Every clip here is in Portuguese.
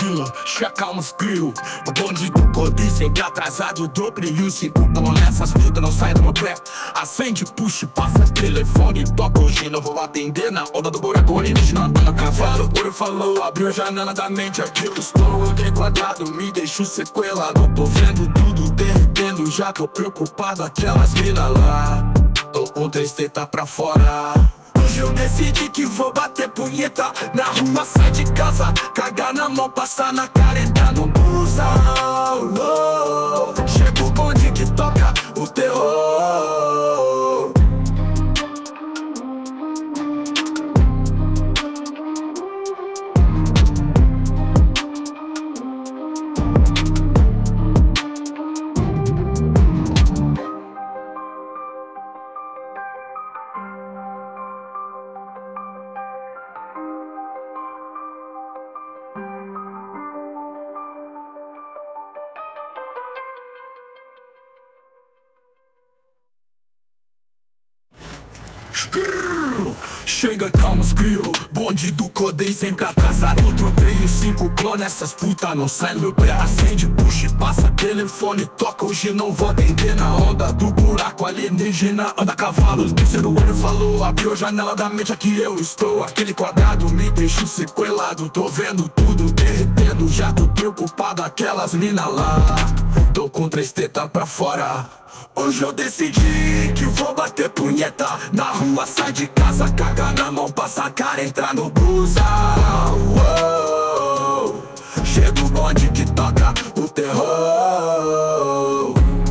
esquilo, checa uns grill. O bonde do Codi sempre atrasado, do brilho. 5 nessas putas não sai do meu pé. Acende, puxa, passa telefone, toca hoje não vou atender. Na onda do buraco alienígena, anda cavalo. O olho falou, abriu a janela da mente. Aqui eu estou enquadrado, me deixo sequelado. Tô vendo tudo derretendo, já tô preocupado. Aquelas mina lá, tô com 3 tetas pra fora. Hoje eu decidi que vou bater punheta na rua, sai de casa, cagar na mão, passar na cara, entrar no busão. Chega o bonde que toca o terror. Chega, calma, esquilo, bonde do Codei sempre atrasado. Tropeio 5 clones, essas putas não saem do meu pé. Acende, puxa e passa telefone, toca hoje não vou atender. Na onda do buraco alienígena, anda cavalo. Terceiro olho falou, abriu a janela da mente. Aqui eu estou, aquele quadrado me deixa sequelado. Tô vendo tudo derretendo, já tô preocupado. Aquelas mina lá, tô com 3 tetas pra fora. Hoje eu decidi que vou bater punheta na rua, sai de casa, caga na mão, passa a cara, entrar no busão. Chega o bonde que toca o terror.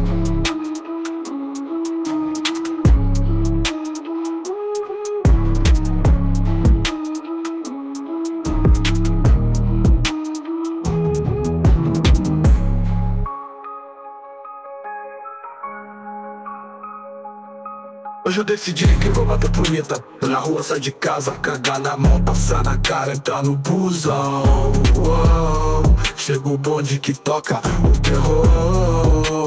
Hoje eu decidi que vou bater punheta na rua, sai de casa, cagar na mão, passar na cara, entrar no busão. Chega o bonde que toca o terror.